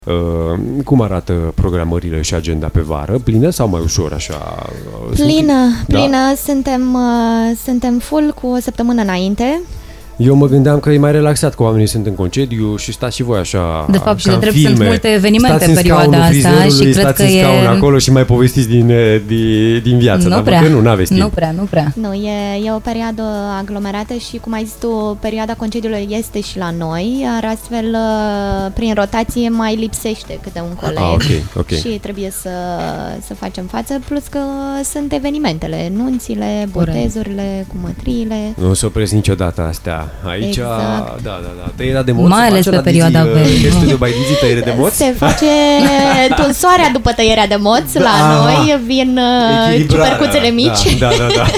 Cum arată programările și agenda pe vară? Plină sau mai ușor așa? Plină. Suntem full cu o săptămână înainte. Eu mă gândeam că e mai relaxat, că oamenii sunt în concediu și stați și voi așa. De fapt, și de drept filme. sunt multe evenimente în perioada asta și cred stați că în scaun acolo și mai povestiți din viață. Nu dar prea. Nu aveți timp. Nu prea. Nu, e o perioadă aglomerată și, cum ai zis tu, perioada concediului este și la noi, iar astfel, prin rotație, mai lipsește câte un coleg. Okay. Și trebuie să facem față, plus că sunt evenimentele, nunțile, botezurile, cumătriile. Nu se opresc niciodată astea. Aici, exact. Da. Tăierea de moți. Mai ales pe perioada verii. Studio by Dizzy, tăiere de moți? Se face tunsoarea după tăierea de moți. La noi vin ciupercuțele mici. Da.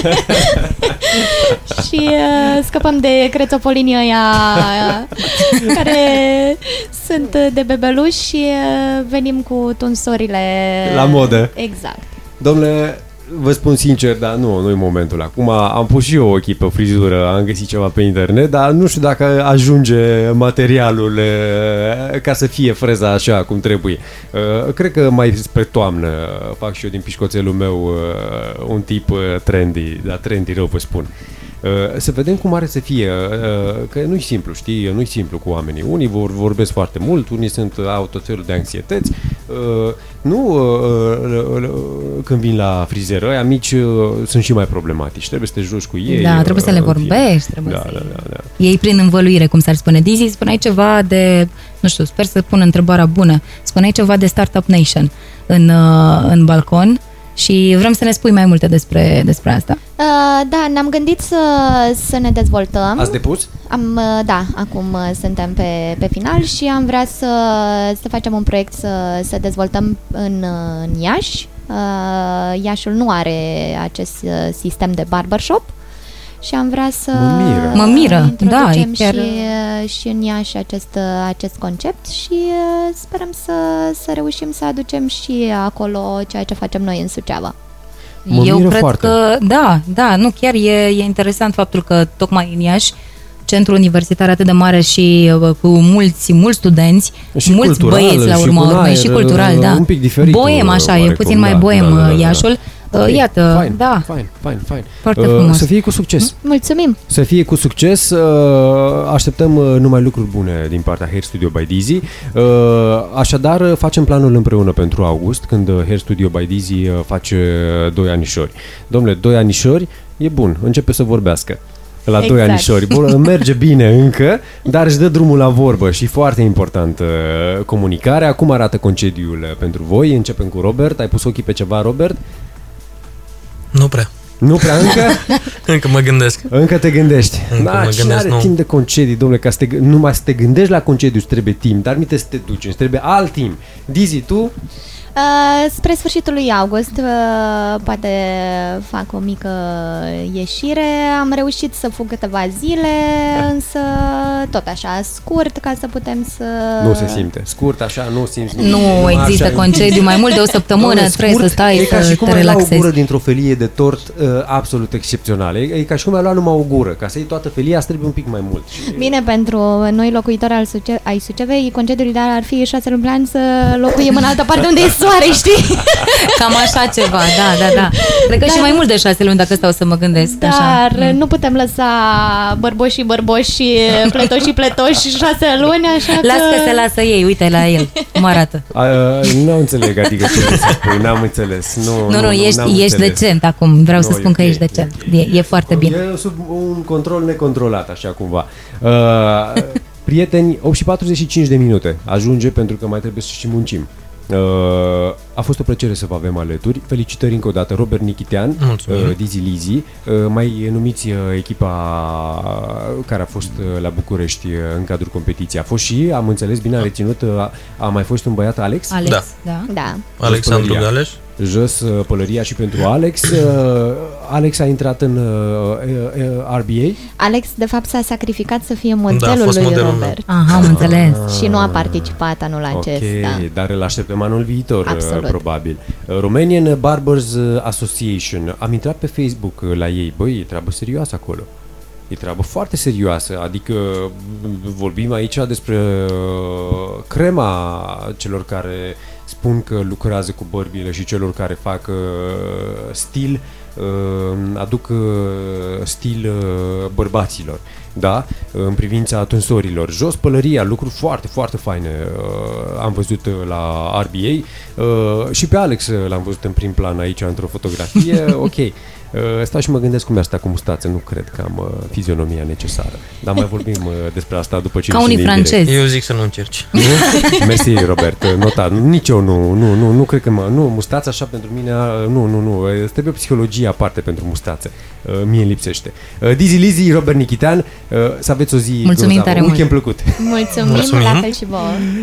Și scăpăm de crețopolinii ăia care sunt de bebeluși și venim cu tunsorile la modă. Exact. Domnule, vă spun sincer, dar nu e momentul acum. Am pus și eu ochii pe frizură, am găsit ceva pe internet, dar nu știu dacă ajunge materialul ca să fie freza așa cum trebuie. Cred că mai spre toamnă fac și eu din pișcoțelul meu un tip trendy, dar trendy rău vă spun. Să vedem cum are să fie, că nu-i simplu, știi, nu-i simplu cu oamenii. Unii vorbesc foarte mult, unii au tot felul de anxietăți. Când vin la frizeră, ăia mici sunt și mai problematici. Trebuie să te joci cu ei. Da, trebuie să le vorbești. Trebuie să ei prin învăluire, cum s-ar spune. Dizzy, spuneai ceva de, nu știu, sper să pun întrebarea bună. Spuneai ceva de Startup Nation în balcon. Și vrem să ne spui mai multe despre asta. Da, ne-am gândit să ne dezvoltăm. Ați depus? Da, acum suntem pe final și am vrea să facem un proiect să dezvoltăm în Iași. Iașul nu are acest sistem de barbershop și am vrea să mă miră. introducem chiar... și în Iași acest concept și sperăm să reușim să aducem și acolo ceea ce facem noi în Suceava. Eu cred că, nu, chiar e interesant faptul că tocmai în Iași, centru universitar atât de mare și cu mulți studenți, și mulți băieți la urma urmei, și cultural, da. Un pic diferit. Boem așa, e puțin mai boem Iașul. Okay, iată, fine. Foarte frumos. Să fie cu succes. Mulțumim. Să fie cu succes. Așteptăm numai lucruri bune din partea Hair Studio by Dizzy. Așadar, facem planul împreună pentru august, când Hair Studio by Dizzy face 2 anișori. Dom'le, 2 anișori e bun, începe să vorbească. La 2 anișori. Bun, merge bine încă, dar își dă drumul la vorbă și foarte important comunicarea. Cum arată concediul pentru voi? Începem cu Robert. Ai pus ochii pe ceva, Robert? Nu prea. Nu prea încă? Încă mă gândesc. Încă te gândești. Cine are timp de concedii, domnule, ca numai să te gândești la concediu îți trebuie timp, dar nu te să te duci, îți trebuie alt timp. Dizzy, tu? Spre sfârșitul lui august poate fac o mică ieșire. Am reușit să fug câteva zile, însă tot așa scurt, ca să putem să... Nu se simte. Scurt așa, nu simți nimic. Nu există concediu mai mult de o săptămână, trebuie să stai, e ca să și cum te relaxezi. ai luat o gură dintr-o felie de tort absolut excepțională. E ca și cum ai luat numai o gură. Ca să iei toată felia, îți trebuie un pic mai mult. Bine, pentru noi locuitori ai Sucevei, concediul ideal ar fi 6 luni pe an să locuim în altă parte unde e soare, știi? Cam așa ceva, da. Cred că și mai mult de 6 luni, dacă stau să mă gândesc. Dar așa. Nu putem lăsa bărboși, pletoși 6 luni, așa că... Las că se lasă ei, uite la el, cum arată. Nu înțeleg, adică ce vrei să spui, n-am înțeles. Nu, ești decent acum, vreau să spun că ești decent. E foarte bine. E sub un control necontrolat, așa cumva. Prieteni, 8:45 de minute ajunge, pentru că mai trebuie să și muncim. A fost o plăcere să vă avem alături. Felicitări încă o dată, Robert Nichitean, Dizzy Lizzy, mai numiți echipa care a fost la București în cadrul competiției. A fost și, am înțeles bine, a reținut, a mai fost un băiat, Alex? Da. Alexandru Galeș. Jos pălăria și pentru Alex. Alex a intrat în RBA. Alex, de fapt, s-a sacrificat să fie modelul lui Robert. Aha, am înțeles. Și nu a participat anul acesta. Ok, dar îl așteptăm anul viitor, absolut. Probabil. Romanian Barbers Association. Am intrat pe Facebook la ei. Băi, e treabă serioasă acolo. E treabă foarte serioasă, adică vorbim aici despre crema celor care spun că lucrează cu bărbile și celor care fac stil, aduc stil bărbaților, da? În privința tunsorilor. Jos pălăria, lucruri foarte, foarte faine am văzut la RBA și pe Alex l-am văzut în prim plan aici într-o fotografie, ok. Stau și mă gândesc cum e asta cu mustață, nu cred că am fizionomia necesară. Dar mai vorbim despre asta după ce... Ca unii francezi. Eu zic să nu încerci. Nu? Mersi, Robert, notat. Nici eu nu cred că mustața așa pentru mine, nu. Trebuie o psihologie aparte pentru mustață. Mie îmi lipsește. Dizzy Lizzy, Robert Nichitean, să aveți o zi mulțumim tare mult. Weekend plăcut. Mulțumim, la fel și vouă.